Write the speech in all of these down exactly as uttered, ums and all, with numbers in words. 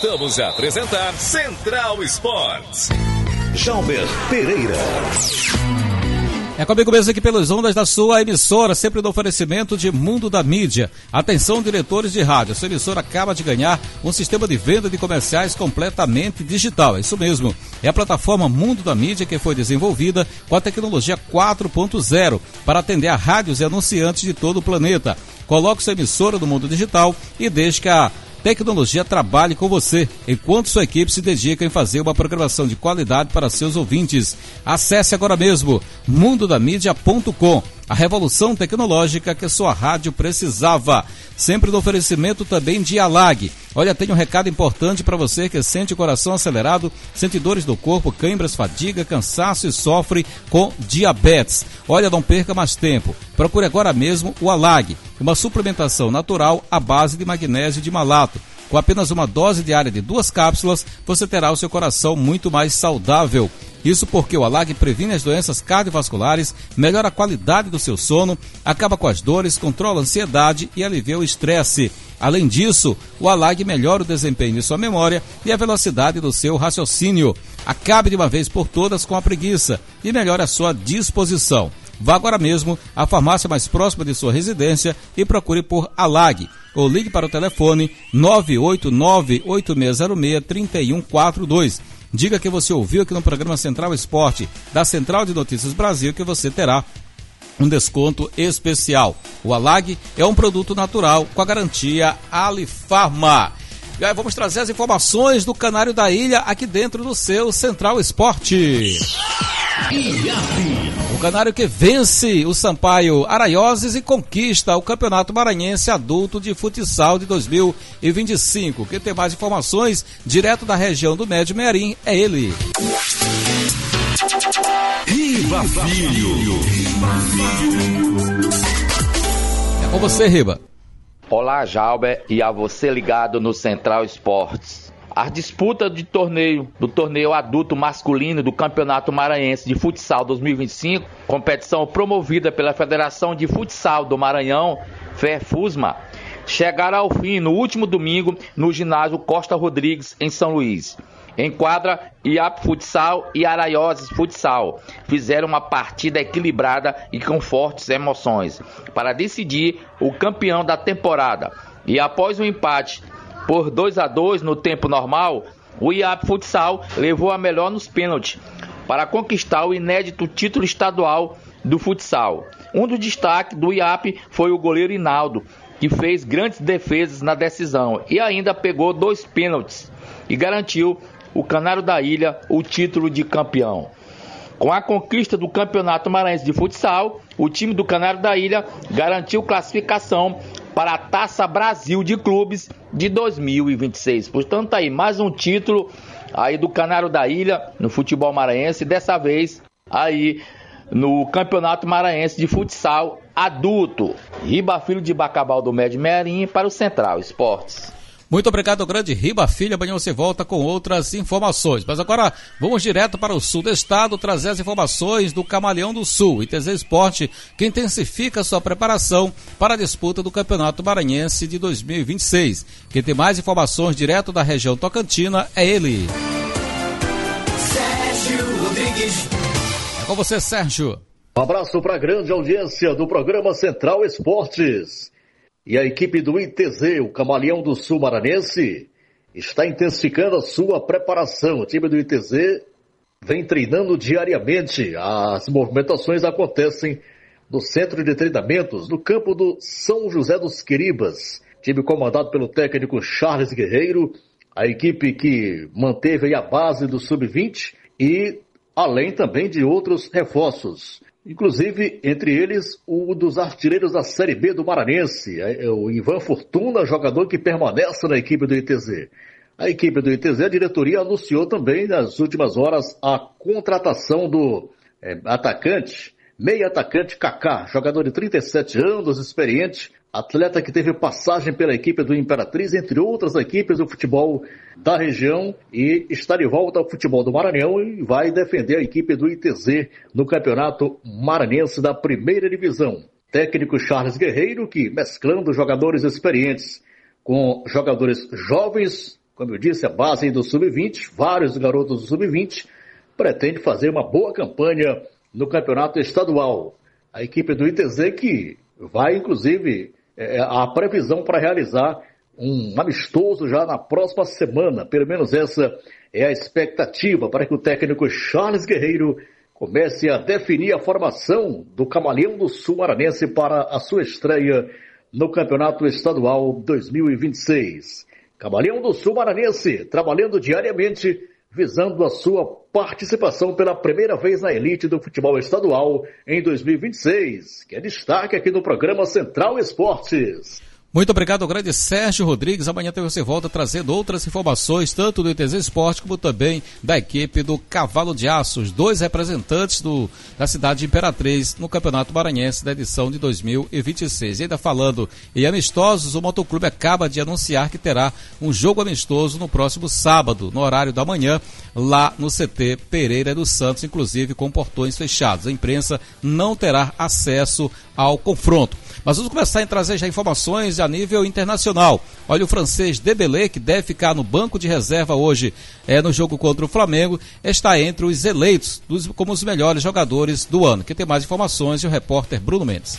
Voltamos a apresentar Central Esportes. Jalber Pereira. É comigo mesmo aqui pelas ondas da sua emissora, sempre no oferecimento de Mundo da Mídia. Atenção, diretores de rádio, sua emissora acaba de ganhar um sistema de venda de comerciais completamente digital. É isso mesmo, é a plataforma Mundo da Mídia que foi desenvolvida com a tecnologia quatro ponto zero para atender a rádios e anunciantes de todo o planeta. Coloque sua emissora no mundo digital e deixe que a tecnologia trabalhe com você, enquanto sua equipe se dedica em fazer uma programação de qualidade para seus ouvintes. Acesse agora mesmo mundo da mídia ponto com, a revolução tecnológica que sua rádio precisava. Sempre no oferecimento também de Alag. Olha, tem um recado importante para você que sente o coração acelerado, sente dores do corpo, câimbras, fadiga, cansaço e sofre com diabetes. Olha, não perca mais tempo. Procure agora mesmo o Alag, uma suplementação natural à base de magnésio de malato. Com apenas uma dose diária de duas cápsulas, você terá o seu coração muito mais saudável. Isso porque o Alag previne as doenças cardiovasculares, melhora a qualidade do seu sono, acaba com as dores, controla a ansiedade e alivia o estresse. Além disso, o Alag melhora o desempenho de sua memória e a velocidade do seu raciocínio. Acabe de uma vez por todas com a preguiça e melhore a sua disposição. Vá agora mesmo à farmácia mais próxima de sua residência e procure por Alag. Ou ligue para o telefone nove oito nove, oito seis zero seis, três um quatro dois. Diga que você ouviu aqui no programa Central Esporte, da Central de Notícias Brasil, que você terá um desconto especial. O Alag é um produto natural com a garantia Alifarma. E aí vamos trazer as informações do Canário da Ilha aqui dentro do seu Central Esporte. O Canário que vence o Sampaio Araioses e conquista o Campeonato Maranhense Adulto de Futsal de dois mil e vinte e cinco. Quem tem mais informações, direto da região do Médio Mearim, é ele. Riba Filho. É com você, Riba. Olá, Jalber, e a você ligado no Central Esportes. A disputa de torneio, do torneio adulto masculino do Campeonato Maranhense de Futsal dois mil e vinte e cinco, competição promovida pela Federação de Futsal do Maranhão, FEFUSMA, chegará ao fim no último domingo no ginásio Costa Rodrigues, em São Luís. Em quadra, I A P Futsal e Araioses Futsal fizeram uma partida equilibrada e com fortes emoções para decidir o campeão da temporada. E após um empate por dois a dois no tempo normal, o I A P Futsal levou a melhor nos pênaltis para conquistar o inédito título estadual do futsal. Um dos destaques do I A P foi o goleiro Hinaldo, que fez grandes defesas na decisão e ainda pegou dois pênaltis e garantiu o Canário da Ilha o título de campeão. Com a conquista do Campeonato Maranhense de Futsal, o time do Canário da Ilha garantiu classificação para a Taça Brasil de Clubes de dois mil e vinte e seis. Portanto, aí mais um título aí do Canário da Ilha no futebol maranhense, dessa vez aí no Campeonato Maranhense de Futsal Adulto. Riba Filho de Bacabal do Médio Mearim para o Central Esportes. Muito obrigado, grande Riba Filho. Amanhã você volta com outras informações. Mas agora vamos direto para o sul do estado trazer as informações do Camaleão do Sul. I T Z Esporte, que intensifica sua preparação para a disputa do Campeonato Maranhense de dois mil e vinte e seis. Quem tem mais informações direto da região tocantina é ele. Sérgio Rodrigues. É com você, Sérgio. Um abraço para a grande audiência do programa Central Esportes. E a equipe do I T Z, o Camaleão do Sul Maranhense, está intensificando a sua preparação. O time do I T Z vem treinando diariamente. As movimentações acontecem no centro de treinamentos, no campo do São José dos Quiribas. Time comandado pelo técnico Charles Guerreiro, a equipe que manteve aí a base do sub vinte e além também de outros reforços. Inclusive, entre eles, o dos artilheiros da Série B do Maranhense, o Ivan Fortuna, jogador que permanece na equipe do I T Z. A equipe do I T Z, a diretoria, anunciou também nas últimas horas a contratação do é, atacante, meio atacante Kaká, jogador de trinta e sete anos, experiente, atleta que teve passagem pela equipe do Imperatriz, entre outras equipes do futebol da região, e está de volta ao futebol do Maranhão e vai defender a equipe do I T Z no Campeonato Maranhense da Primeira Divisão. Técnico Charles Guerreiro, que mesclando jogadores experientes com jogadores jovens, como eu disse, a base do sub vinte, vários garotos do sub vinte, pretende fazer uma boa campanha no campeonato estadual. A equipe do I T Z que vai, inclusive, é, a previsão para realizar um amistoso já na próxima semana. Pelo menos essa é a expectativa para que o técnico Charles Guerreiro comece a definir a formação do Camaleão do Sul Maranhense para a sua estreia no Campeonato Estadual dois mil e vinte e seis. Camaleão do Sul Maranhense trabalhando diariamente, visando a sua participação pela primeira vez na elite do futebol estadual em dois mil e vinte e seis, que é destaque aqui no programa Central Esportes. Muito obrigado ao grande Sérgio Rodrigues. Amanhã você volta trazendo outras informações, tanto do I T Z Esporte como também da equipe do Cavalo de Aço, os dois representantes do, da cidade de Imperatriz no Campeonato Maranhense da edição de dois mil e vinte e seis. E ainda falando em amistosos, o Motoclube acaba de anunciar que terá um jogo amistoso no próximo sábado, no horário da manhã, lá no C T Pereira dos Santos, inclusive com portões fechados. A imprensa não terá acesso ao confronto. Mas vamos começar a trazer já informações a nível internacional. Olha, o francês Dembélé, que deve ficar no banco de reserva hoje é, no jogo contra o Flamengo, está entre os eleitos dos, como os melhores jogadores do ano. Quem tem mais informações é o repórter Bruno Mendes.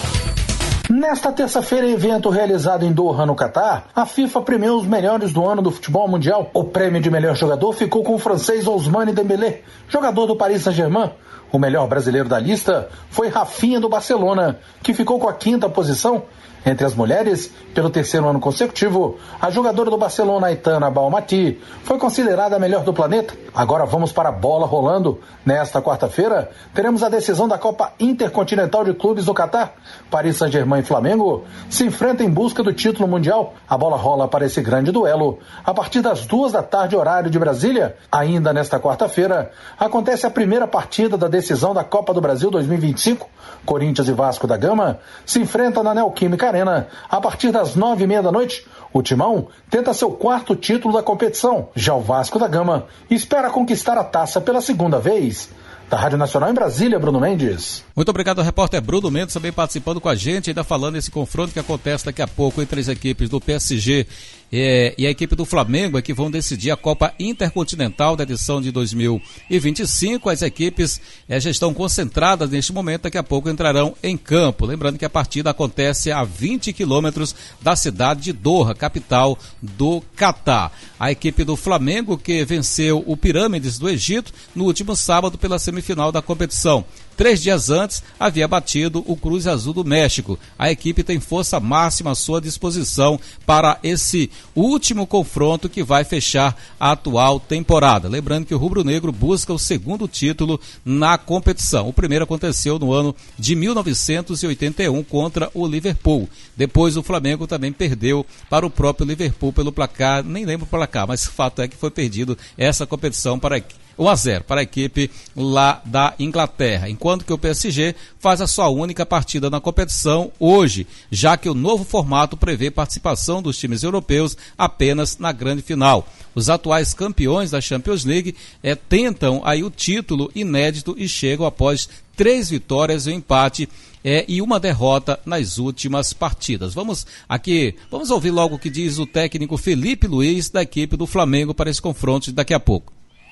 Nesta terça-feira, evento realizado em Doha, no Catar, a FIFA premiou os melhores do ano do futebol mundial. O prêmio de melhor jogador ficou com o francês Ousmane Dembélé, jogador do Paris Saint-Germain. O melhor brasileiro da lista foi Rafinha do Barcelona, que ficou com a quinta posição. Entre as mulheres, pelo terceiro ano consecutivo, a jogadora do Barcelona, Aitana Balmati, foi considerada a melhor do planeta. Agora vamos para a bola rolando. Nesta quarta-feira, teremos a decisão da Copa Intercontinental de Clubes do Catar. Paris Saint-Germain e Flamengo se enfrentam em busca do título mundial. A bola rola para esse grande duelo a partir das duas da tarde, horário de Brasília. Ainda nesta quarta-feira, acontece a primeira partida da decisão da Copa do Brasil dois mil e vinte e cinco. Corinthians e Vasco da Gama se enfrentam na Neoquímica Arena a partir das nove e meia da noite. O Timão tenta seu quarto título da competição. Já o Vasco da Gama espera conquistar a taça pela segunda vez. Da Rádio Nacional em Brasília, Bruno Mendes. Muito obrigado ao repórter Bruno Mendes também participando com a gente, ainda falando desse confronto que acontece daqui a pouco entre as equipes do P S G é, e a equipe do Flamengo, é que vão decidir a Copa Intercontinental da edição de dois mil e vinte e cinco. As equipes é, já estão concentradas neste momento, daqui a pouco entrarão em campo. Lembrando que a partida acontece a vinte quilômetros da cidade de Doha, capital do Catar. A equipe do Flamengo, que venceu o Pirâmides do Egito no último sábado pela semifinal da competição. Três dias antes, havia batido o Cruz Azul do México. A equipe tem força máxima à sua disposição para esse último confronto que vai fechar a atual temporada. Lembrando que o rubro-negro busca o segundo título na competição. O primeiro aconteceu no ano de mil novecentos e oitenta e um contra o Liverpool. Depois o Flamengo também perdeu para o próprio Liverpool pelo placar, nem lembro o placar, mas o fato é que foi perdido essa competição para a equipe. um a zero para a equipe lá da Inglaterra, enquanto que o P S G faz a sua única partida na competição hoje, já que o novo formato prevê participação dos times europeus apenas na grande final. Os atuais campeões da Champions League é, tentam aí o título inédito e chegam após três vitórias e um empate é, e uma derrota nas últimas partidas. Vamos aqui, vamos ouvir logo o que diz o técnico Felipe Luiz da equipe do Flamengo para esse confronto de daqui a pouco.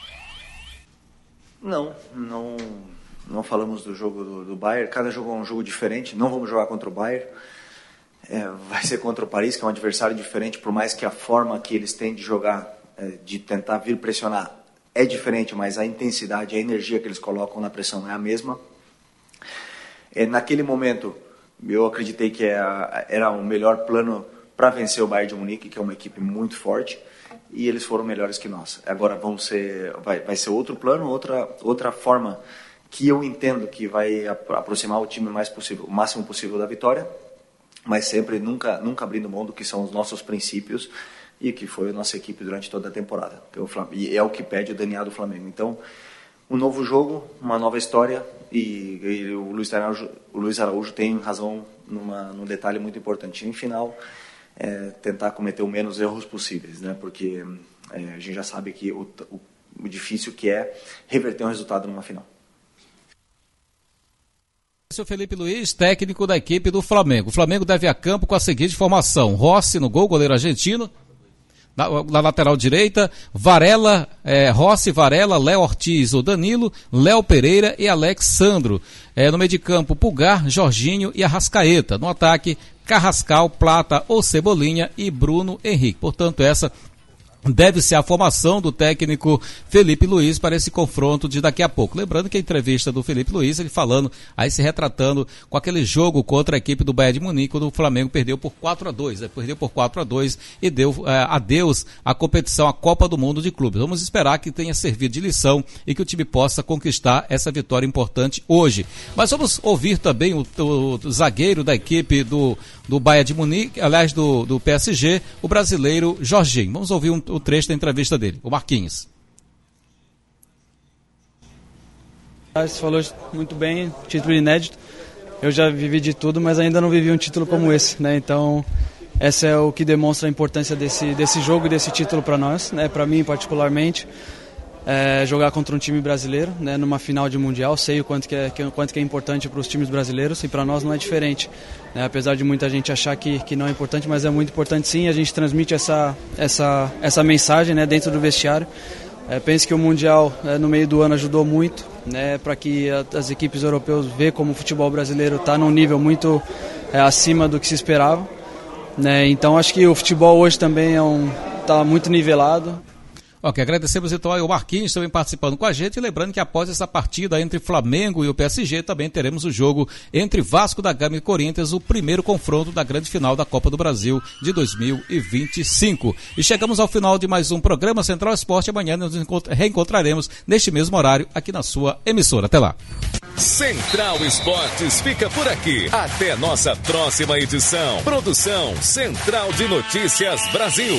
Não, não, não falamos do jogo do, do Bayern. Cada jogo é um jogo diferente. Não vamos jogar contra o Bayern. É, vai ser contra o Paris, que é um adversário diferente, por mais que a forma que eles têm de jogar, é, de tentar vir pressionar, é diferente, mas a intensidade, a energia que eles colocam na pressão é a mesma. É, naquele momento, eu acreditei que era, era o melhor plano para vencer o Bayern de Munique, que é uma equipe muito forte. E eles foram melhores que nós. Agora vão ser, vai, vai ser outro plano, outra, outra forma que eu entendo que vai aproximar o time mais possível, o máximo possível da vitória, mas sempre nunca, nunca abrindo mão do que são os nossos princípios e que foi a nossa equipe durante toda a temporada. E é o que pede o D N A do Flamengo. Então, um novo jogo, uma nova história e, e o, Luiz Araújo, o Luiz Araújo tem razão numa, num detalhe muito importante. Em final, É, tentar cometer o menos erros possíveis, né? Porque é, a gente já sabe que o, o, o difícil que é reverter um resultado numa final. Esse é o Felipe Luiz, técnico da equipe do Flamengo. O Flamengo deve ir a campo com a seguinte formação: Rossi no gol, goleiro argentino. Na, na lateral direita, Varela, é, Rossi, Varela, Léo Ortiz ou Danilo, Léo Pereira e Alexandro. É, no meio de campo, Pulgar, Jorginho e Arrascaeta. No ataque, Carrascal, Plata ou Cebolinha e Bruno Henrique. Portanto, essa deve ser a formação do técnico Felipe Luiz para esse confronto de daqui a pouco. Lembrando que a entrevista do Felipe Luiz, ele falando, aí se retratando com aquele jogo contra a equipe do Bayern de Munique, quando o Flamengo perdeu por quatro a dois, né? Perdeu por quatro a dois e deu é, adeus à competição, à Copa do Mundo de Clubes. Vamos esperar que tenha servido de lição e que o time possa conquistar essa vitória importante hoje. Mas vamos ouvir também o, o, o zagueiro da equipe do, do Bayern de Munique, aliás do, do P S G, o brasileiro Jorginho. Vamos ouvir um o trecho da entrevista dele, o Marquinhos. Você falou muito bem, título inédito. Eu já vivi de tudo, mas ainda não vivi um título como esse, né? Então, esse é o que demonstra a importância desse, desse jogo e desse título para nós, né? Para mim, particularmente, é jogar contra um time brasileiro, né? Numa final de Mundial. Sei o quanto que é, que, quanto que é importante para os times brasileiros e para nós não é diferente. Né? Apesar de muita gente achar que, que não é importante, mas é muito importante sim. A gente transmite essa, essa, essa mensagem, né, dentro do vestiário. É, penso que o Mundial é, no meio do ano ajudou muito, né, para que a, as equipes europeias vejam como o futebol brasileiro está num nível muito é, acima do que se esperava. Né? Então acho que o futebol hoje também é um, tá muito nivelado. Ok, agradecemos então aí o Marquinhos também participando com a gente, e lembrando que após essa partida entre Flamengo e o P S G, também teremos o jogo entre Vasco da Gama e Corinthians, o primeiro confronto da grande final da Copa do Brasil de dois mil e vinte e cinco. E chegamos ao final de mais um programa Central Esporte. Amanhã nos reencontraremos neste mesmo horário aqui na sua emissora. Até lá. Central Esportes fica por aqui. Até nossa próxima edição. Produção Central de Notícias Brasil.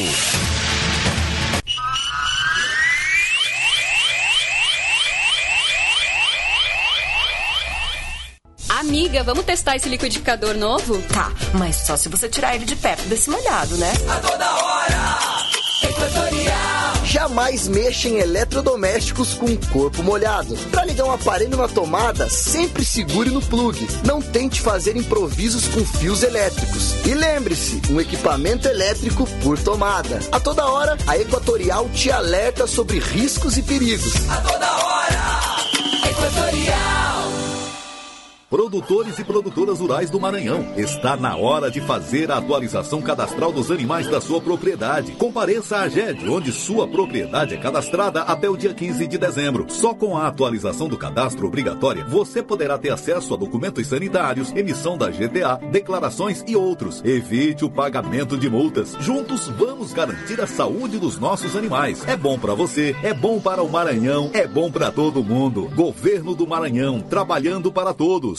Amiga, vamos testar esse liquidificador novo? Tá, mas só se você tirar ele de perto desse molhado, né? A toda hora, Equatorial. Jamais mexa em eletrodomésticos com corpo molhado. Para ligar um aparelho na tomada, sempre segure no plugue. Não tente fazer improvisos com fios elétricos. E lembre-se, um equipamento elétrico por tomada. A toda hora, a Equatorial te alerta sobre riscos e perigos. A toda hora, Equatorial. Produtores e produtoras rurais do Maranhão, está na hora de fazer a atualização cadastral dos animais da sua propriedade. Compareça à AGED, onde sua propriedade é cadastrada até o dia quinze de dezembro. Só com a atualização do cadastro obrigatória, você poderá ter acesso a documentos sanitários, emissão da G T A, declarações e outros. Evite o pagamento de multas. Juntos vamos garantir a saúde dos nossos animais. É bom para você, é bom para o Maranhão, é bom para todo mundo. Governo do Maranhão, trabalhando para todos.